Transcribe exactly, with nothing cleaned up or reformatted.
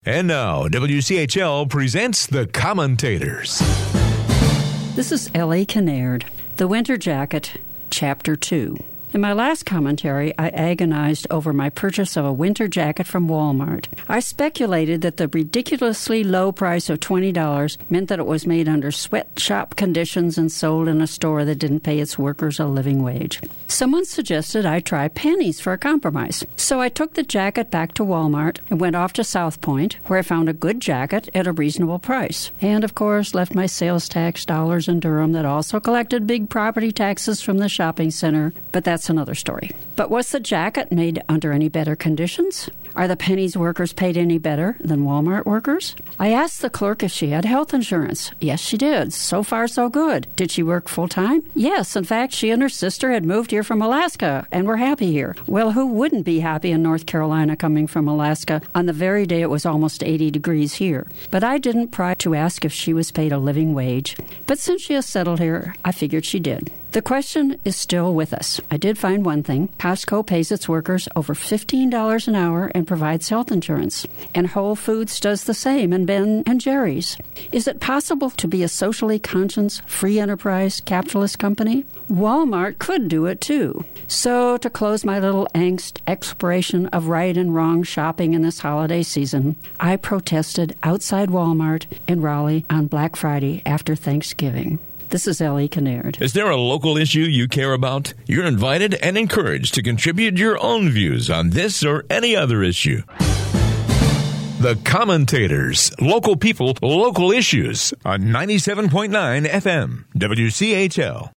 And now, W C H L presents The Commentators. This is Ellie Kinnaird, The Winter Jacket, Chapter two. In my last commentary, I agonized over my purchase of a winter jacket from Walmart. I speculated that the ridiculously low price of twenty dollars meant that it was made under sweatshop conditions and sold in a store that didn't pay its workers a living wage. Someone suggested I try pennies for a compromise. So I took the jacket back to Walmart and went off to South Point, where I found a good jacket at a reasonable price. And, of course, left my sales tax dollars in Durham that also collected big property taxes from the shopping center, but that's That's another story. But was the jacket made under any better conditions? Are the Penny's workers paid any better than Walmart workers? I asked the clerk if she had health insurance. Yes, she did. So far, so good. Did she work full-time? Yes. In fact, she and her sister had moved here from Alaska and were happy here. Well, who wouldn't be happy in North Carolina coming from Alaska on the very day it was almost eighty degrees here? But I didn't pry to ask if she was paid a living wage. But since she has settled here, I figured she did. The question is still with us. I did find one thing. Costco pays its workers over fifteen dollars an hour and provides health insurance. And Whole Foods does the same, and Ben and Jerry's. Is it possible to be a socially conscious, free enterprise capitalist company? Walmart could do it too. So to close my little angst exploration of right and wrong shopping in this holiday season, I protested outside Walmart in Raleigh on Black Friday after Thanksgiving. This is Ellie Kinnaird. Is there a local issue you care about? You're invited and encouraged to contribute your own views on this or any other issue. The Commentators. Local people, local issues on ninety-seven point nine F M. W C H L.